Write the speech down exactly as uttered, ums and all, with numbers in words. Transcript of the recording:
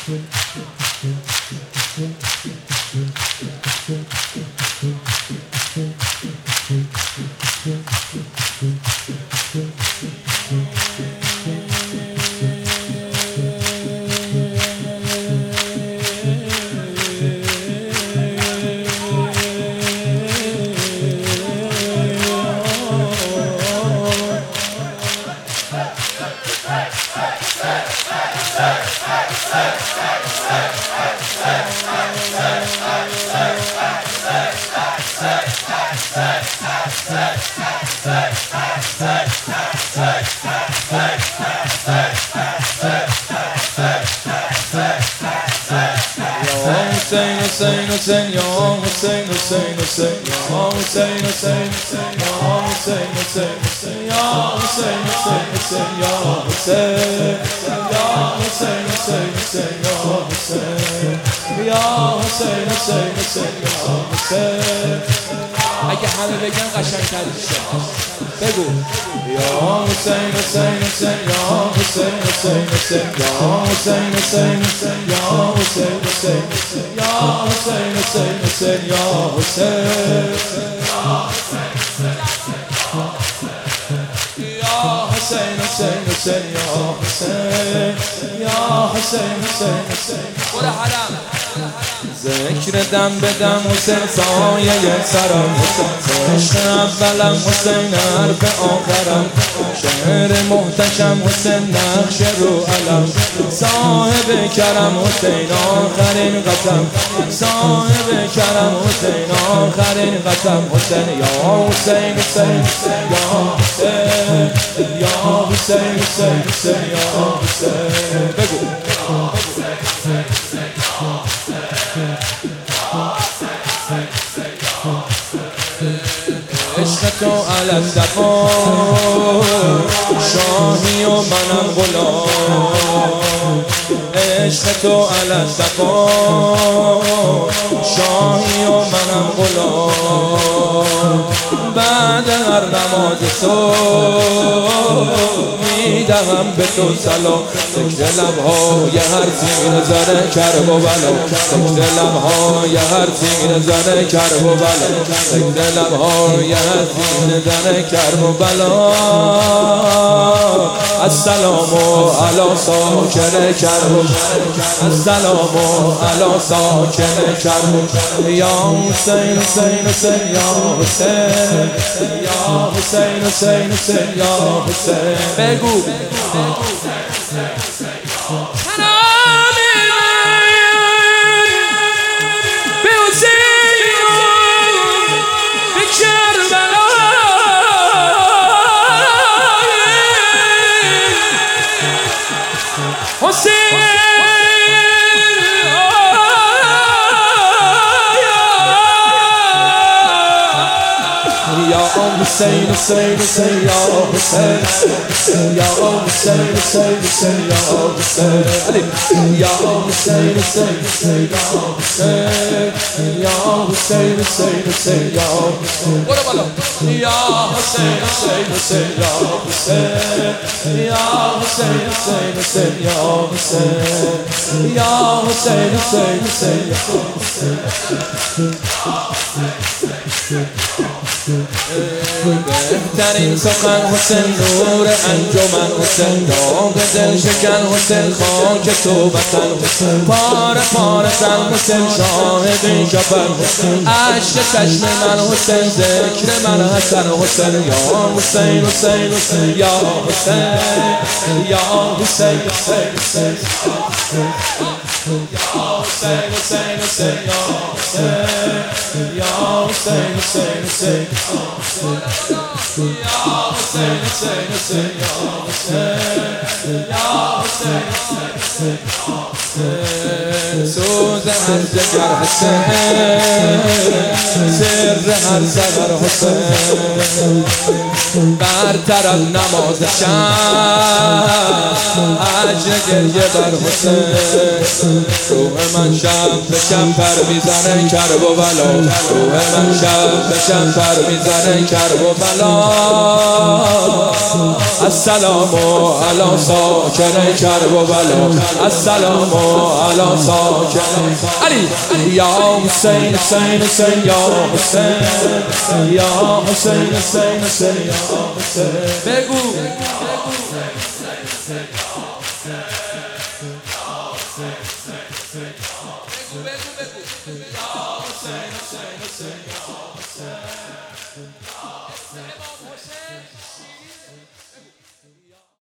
Hussein, Hussein, Hussein, ya Hussein, Hussein, Hussein, ya Hussein, Hussein, Hussein, ya Hussein, Hussein, Hussein, ya Hussein, Hussein, Hussein, ya Hussein, ya Hussein, Hussein, Hussein, ya Hussein, ya Hussein, Hussein, Hussein, ya Hussein. اگه همه بگن قشنگ‌تر میشه. بگو یا حسین حسین حسین یا حسین حسین حسین یا حسین حسین حسین یا حسین حسین حسین یا حسین حسین حسین یا حسین یا حسین حسین حسین یا حسین یا حسین حسین حسین برو حرم ذکر دم به دم حسین سایه سرم عشق اولم حسین حرف آخرم شعر محتشم حسین نقش رو علم صاحب کرم حسین آخرین قسم صاحب کرم حسین آخرین قسم حسین یا حسین حسین یا حسین یا حسین حسین حسین یا حسین بگو عشق تو علم دفا شاهی و منم غلام عشق تو علم دفا شاهی و منم غلام بعد هر نماز صبح میدهم به تو سلام سکر لبهای هر تیر زره کرب و بلا سکر لبهای هر تیر زره کرب و بلا سکر لبهای هر تیر زره کرب و بلا السلام علی ساکن کرب السلام علی ساکن کرب یا حسین حسین حسین یا حسین یا حسین حسین حسین یا حسین بگو Hussein, Hussein, Hussein, ya Hussein, ya Hussein, Hussein, Hussein, ya Hussein, ya Hussein, Hussein, Hussein, ya Hussein, ya Hussein, Hussein, Hussein, ya Hussein, ya Hussein, Hussein, Hussein, ya Hussein, ya Hussein, Hussein, Hussein, ya Hussein, ya Hussein, Hussein, Hussein, ya Hussein. بهترین سخن حسین نور انجمن حسین داغ دل شکن حسین خاک تو وطن حسین پاره پاره زن حسین شاهد شفن حسین عشق چشم من حسین ذکر من حسن حسین یا حسین حسین حسین یا حسین یا حسین حسین حسین یا حسین حسین حسین یا حسین یا حسین حسین حسین یا حسین حسین حسین یا حسین یا حسین حسین حسین سوز هر جگر حسین سر هر سحر حسین برتر از نماز شب اجر گریه بر حسین روح من شب به کمپر میزنه کرب و بلا روح من شب به کمپر میزنه کرب و بلا السلام علی ساکن کرب و بلا السلام علی ساکن علی یا حسین حسین حسین یا حسین یا حسین حسین حسین یا حسین بگو بگو